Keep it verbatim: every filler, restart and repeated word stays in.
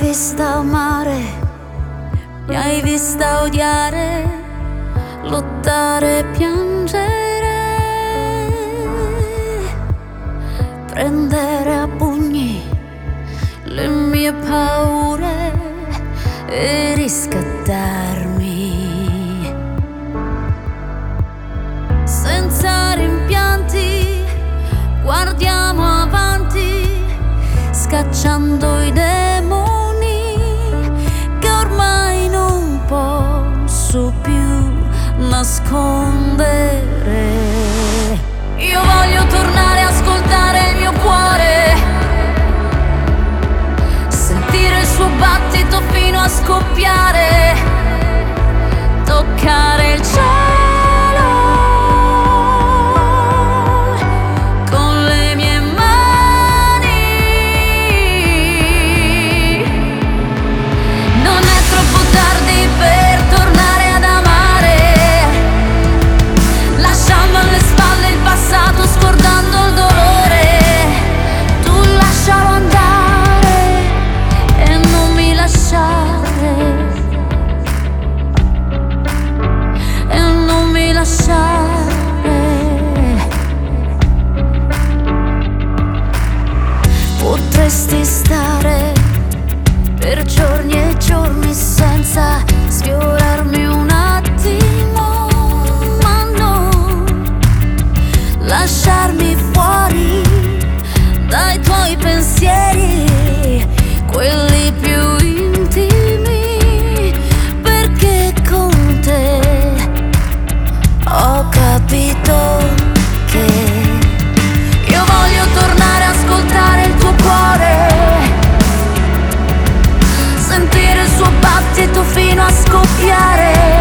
vista amare, mi hai vista odiare, lottare, piangere, prendere a pugni le mie paure e riscattarmi senza rimpianti. Guardiamo avanti, scacciando i demoni che ormai non posso più nascondere. Io voglio tornare a ascoltare il mio cuore, sentire il suo battito fino a scoppiare, toccare il cielo con le mie mani. Non è troppo tardi per tornare ad amare, lasciando alle spalle il passato, scordando il dolore. Tu lascialo andare e non mi lasciare, e non mi lasciare. Potresti stare per giorni e giorni senza sfiorarmi un attimo, ma no, lasciarmi fuori dai tuoi pensieri, quelli più intimi, perché con te ho capito che io voglio tornare a ascoltare il tuo cuore, sentire il suo battito fino a scoppiare,